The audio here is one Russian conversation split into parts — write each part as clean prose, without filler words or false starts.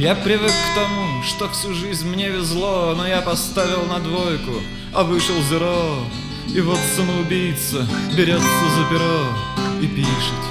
Я привык к тому, что всю жизнь мне везло, но я поставил на двойку, а вышел зеро. И вот самоубийца берется за перо и пишет.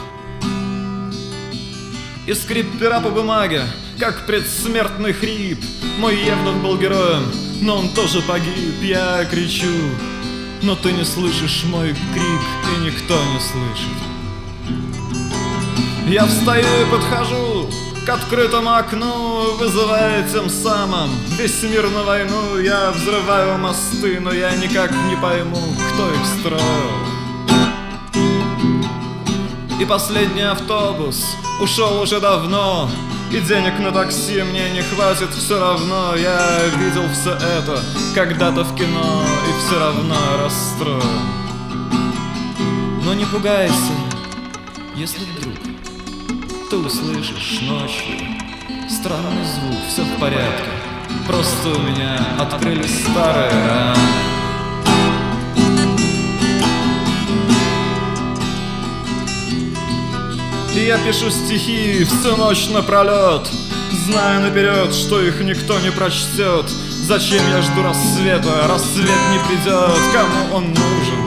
И скрип пера по бумаге, как предсмертный хрип. Мой Евнух был героем, но он тоже погиб. Я кричу, но ты не слышишь мой крик, и никто не слышит. Я встаю и подхожу к открытому окну, вызывая тем самым весь мир на войну. Я взрываю мосты, но я никак не пойму, кто их строил. И последний автобус ушел уже давно, и денег на такси мне не хватит все равно. Я видел все это когда-то в кино, и все равно расстроен. Но не пугайся, если вдруг ты услышишь ночью странный звук, все в порядке, просто у меня открылись старые раны. И я пишу стихи всю ночь напролет, зная наперед, что их никто не прочтет. Зачем я жду рассвета? Рассвет не придет, кому он нужен?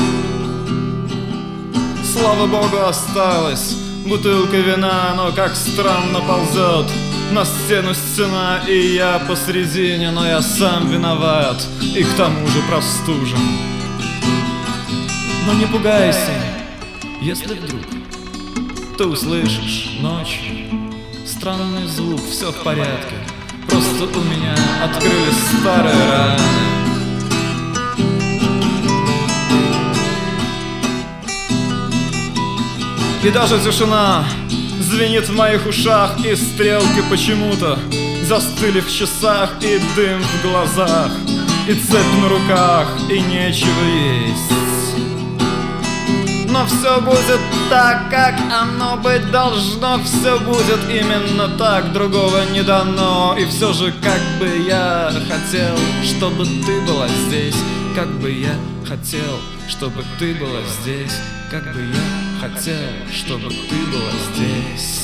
Слава богу, осталась бутылка вина, но как странно ползет на стену стена, и я посредине, но я сам виноват, и к тому же простужен. Но не пугайся, если вдруг ты услышишь ночью странный звук, все в порядке, просто у меня открылись старые раны. И даже тишина звенит в моих ушах, и стрелки почему-то застыли в часах, и дым в глазах, и цепь на руках, и нечего есть. Но все будет так, как оно быть должно, все будет именно так, другого не дано. И все же, как бы я хотел, чтобы ты была здесь, как бы я хотел, чтобы ты была здесь, как бы я хотел, чтобы ты была здесь.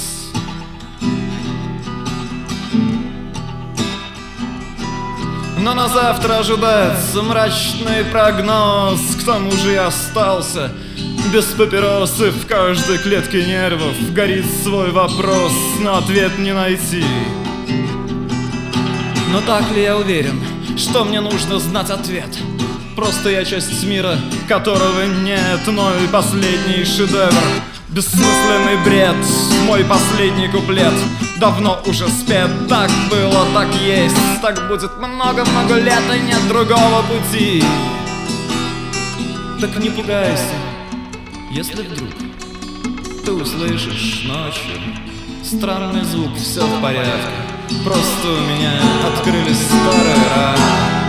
Но на завтра ожидается мрачный прогноз, к тому же я остался без папиросы, в каждой клетке нервов горит свой вопрос, но ответ не найти. Но так ли я уверен, что мне нужно знать ответ? Просто я часть мира, которого нет. Мой последний шедевр, бессмысленный бред, мой последний куплет давно уже спет. Так было, так есть, так будет много-много лет, и нет другого пути. Так не пугайся, если вдруг ты услышишь ночью странный звук, все в порядке, просто у меня открылись старые раны.